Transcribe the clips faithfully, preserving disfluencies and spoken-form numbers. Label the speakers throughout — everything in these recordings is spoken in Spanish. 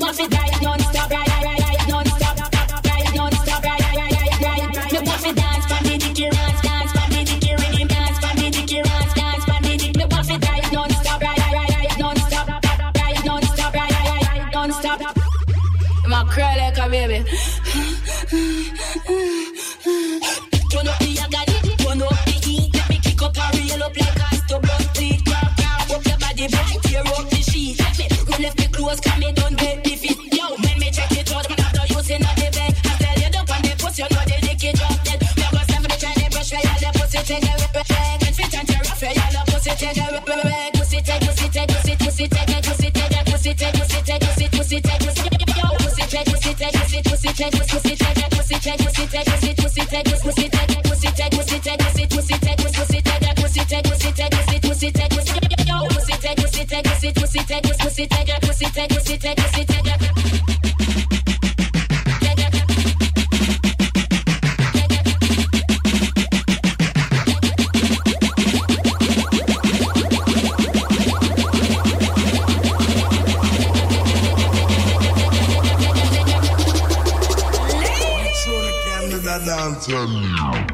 Speaker 1: want to ride non-stop, ride, ride, ride, non-stop, ride non-stop, ride, ride, ride, ride. Me want to dance for me dicky, dance, dance for me dicky, rhythm dance for me dicky, dance, dance for me dicky. Me want to ride non-stop, ride, ride, ride, non-stop, ride non-stop, ride, ride, ride, non-stop. I'ma cry like a baby. Turn up the agony, turn up the heat. Let me kick up a reel up like a stubborn fleet. Grab, grab up your body, right, tear up the sheet. Let me roll left me close, come me don't get the fit. Yo, when me check it out, man, after using on the bed. I tell you, don't want the pussy, you know the licky drop dead. Me go stand for the try, they brush for you, the pussy take a rip, rip, rip. And fit and tear off for you, the pussy take a rip, rip, rip. Pussy take, pussy take, pussy, pussy take, pussy take, pussy take, pussy take, pussy, pussy take, pussy take. Yo, pussy take, pussy take, pussy, pussy take, pussy take, pussy take, pussy take, pussy, pussy take, pussy take, pussy take, pussy take, pussy, pussy take, pussy take, pussy take, pussy take, pussy, pussy take, pussy. Yo, pussy take, pussy take, pussy, pussy take, pussy take, pussy take, pussy take, pussy take.
Speaker 2: Downtown.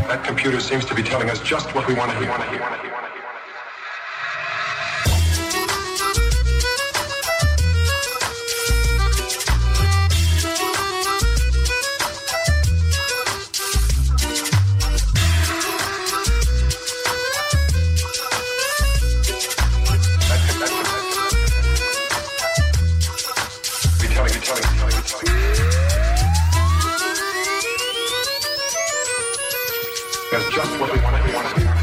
Speaker 2: That computer seems to be telling us just what we want to hear. Want to hear. Want to hear. That's just what we want to want to hear.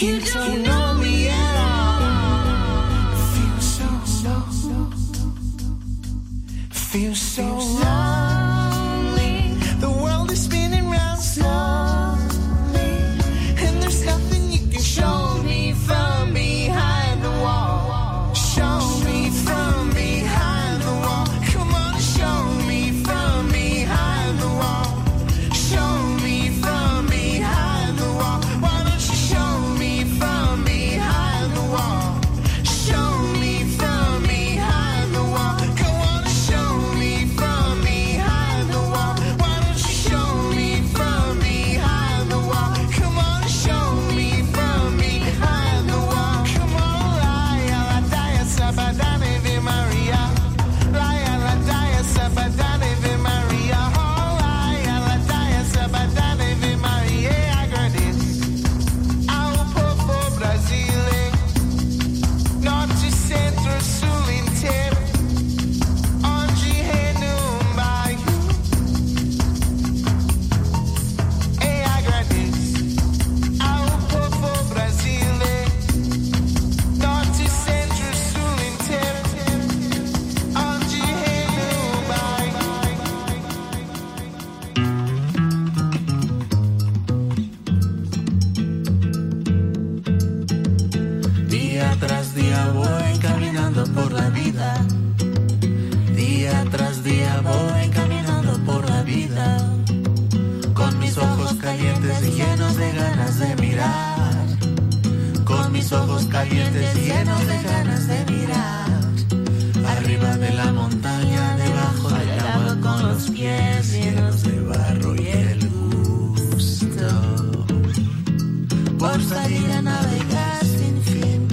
Speaker 3: You don't know me at all. Feel so low. Feel so lonely. The world is spinning round slowly, and there's nothing you can show me from behind the wall. Show me from behind the wall. Come on, show me from behind the wall. Show me from behind the wall. Why don't you show me from behind the wall? Show me from behind the wall. Go on and show me from behind the wall. Why don't you show me from behind the wall? Come on and show me from behind the wall. Come on, Laia, Ladaia, Sabadana, Ave Maria. Laia, Ladaia, Sabadana, Ave Maria. Oh, Laia, Ladaia, Sabadana, Ave Maria. Agradeço ao povo brasileiro, norte, centro, sul inteiro, onde reina um bairro. E agradeço ao povo brasileiro, norte, centro, sul inteiro, onde reina um bairro.
Speaker 4: Día tras día voy caminando por la vida. Día tras día voy caminando por la vida. Con mis ojos calientes y llenos de ganas de mirar. Con mis ojos calientes y llenos de ganas de mirar. Arriba de la montaña, debajo del agua, con los pies llenos de barro y el gusto por salir a navegar sin fin.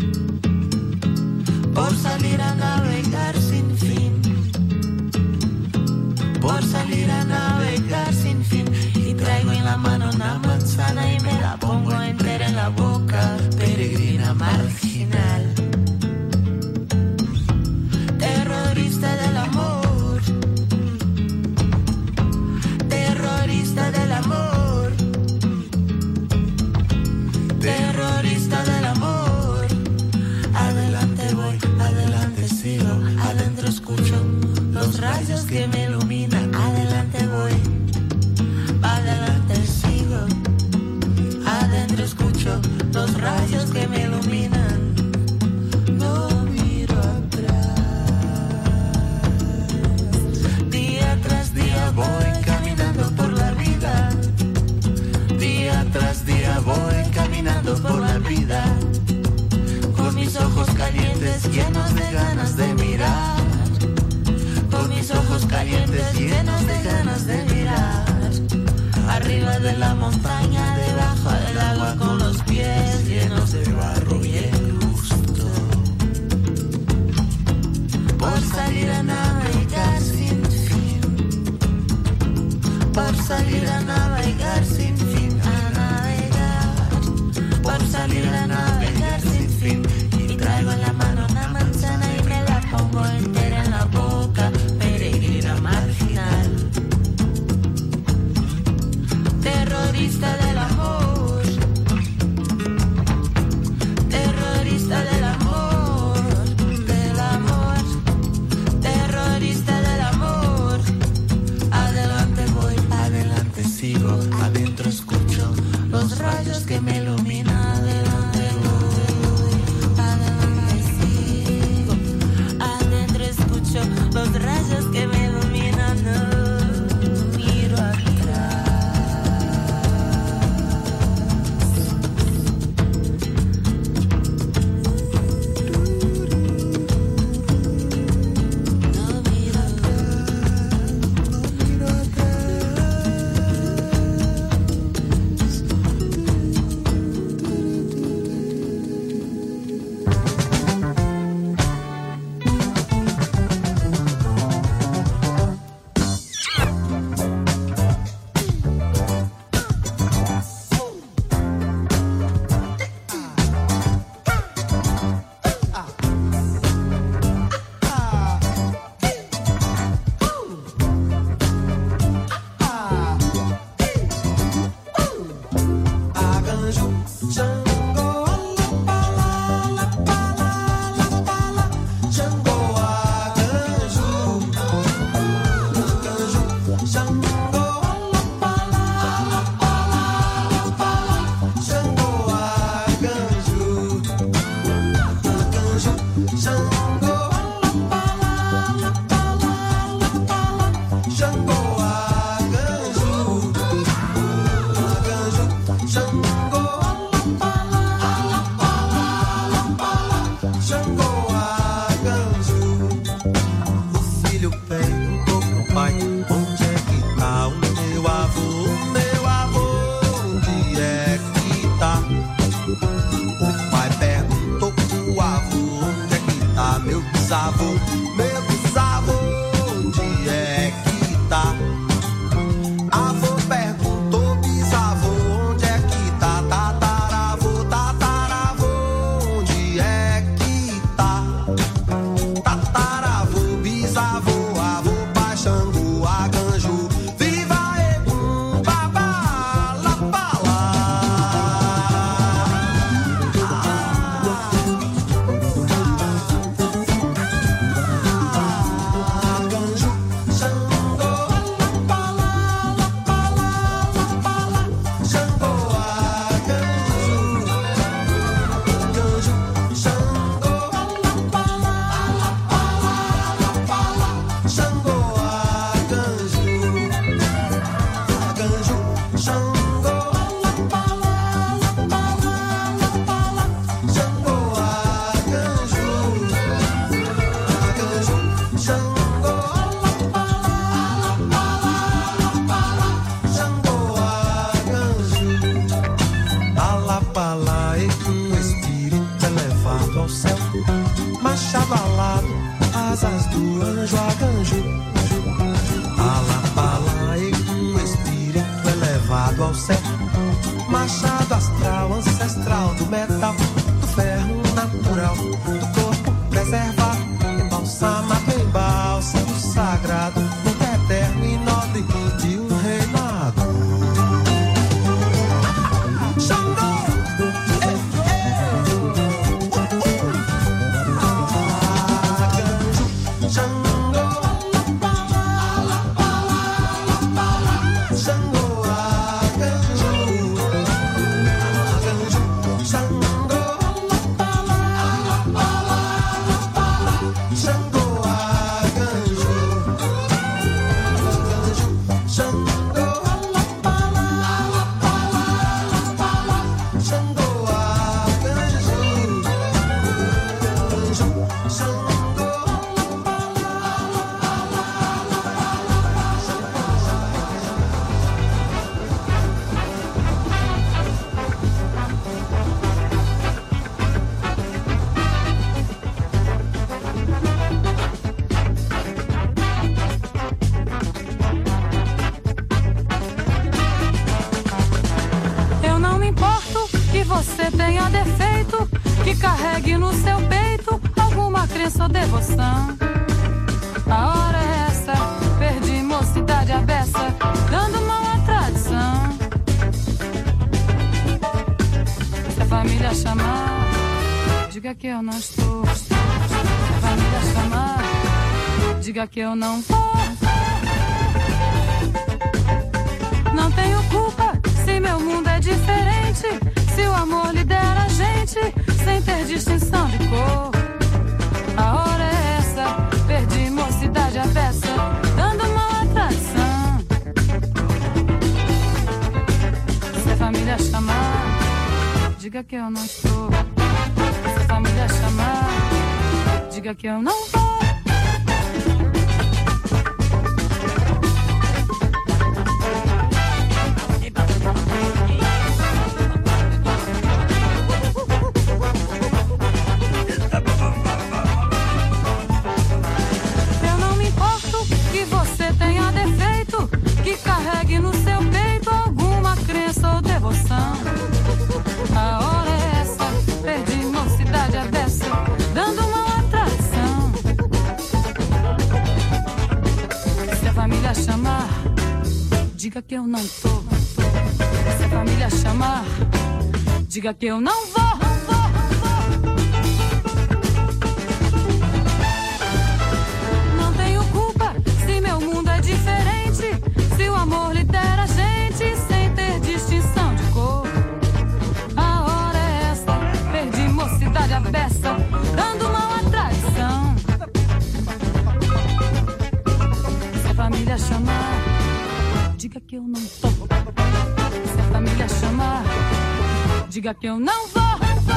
Speaker 4: Por salir a navegar sin fin. Por salir a navegar sin fin. Y traigo en la mano una manzana y me la pongo entera en la boca. Peregrina marginal, terrorista del amor, terrorista del amor, terrorista del amor. Adelante voy, adelante sigo, adentro escucho los rayos que me iluminan. Adelante voy, adelante sigo, adentro escucho los rayos que me iluminan. No miro atrás. Día tras día voy caminando por la vida. Día tras día voy caminando por la vida. Con mis ojos calientes llenos de ganas de mirar. Con mis ojos calientes llenos de ganas de mirar. Arriba de la montaña, debajo del agua, con los pies llenos de barro y el gusto por salir a navegar sin fin. Por salir a navegar sin fin. A navegar. Por salir a navegar sin fin. Y traigo en la mano una manzana y me la pongo entera en la boca. Peregrina marginal, terrorista del amor, terrorista del amor, del amor, terrorista del amor. Adelante voy, adelante sigo, adentro escucho los rayos que me iluminan. Adelante voy, adelante sigo, adentro escucho los rayos que me iluminan. No miro atrás.
Speaker 3: jungle.
Speaker 5: sertão. Machado astral, ancestral do metal, do ferro natural, do corpo preservado, embalsamado em bálsamo sagrado, muito eterno e nobre de um reinado. Xangô!
Speaker 6: Carregue no seu peito alguma crença ou devoção. A hora é essa, perdi mocidade à beça, dando mão à tradição. Se a família chamar, diga que eu não estou. Se a família chamar, diga que eu não vou. Não tenho culpa se meu mundo é diferente, se o amor lidera a gente sem ter distinção de cor. A hora é essa, perdi mocidade à beça, dando mão à tradição. Se a família chamar, diga que eu não estou. Se a família chamar, diga que eu não vou. Carregue no seu peito alguma crença ou devoção. A hora é essa, perdi mocidade à beça, dando mão à tradição. Se a família chamar, diga que eu não tô. Se a família chamar, diga que eu não vou. Não tenho culpa se meu mundo é diferente, se o amor lidera a gente sem ter distinção de cor. A hora é essa, perdi mocidade à beça, dando mão à traição. Se a família chamar, diga que eu não tô. Se a família chamar, diga que eu não vou.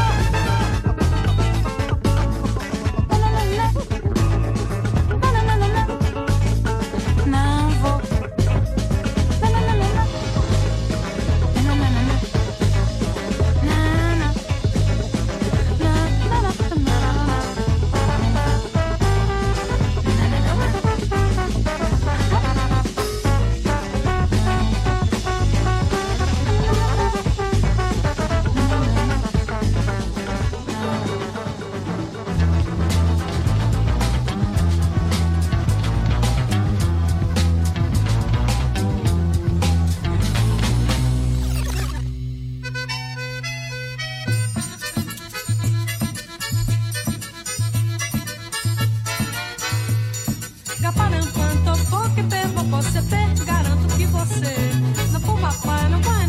Speaker 6: Não vou. Garanto que você não puma pai, não vai.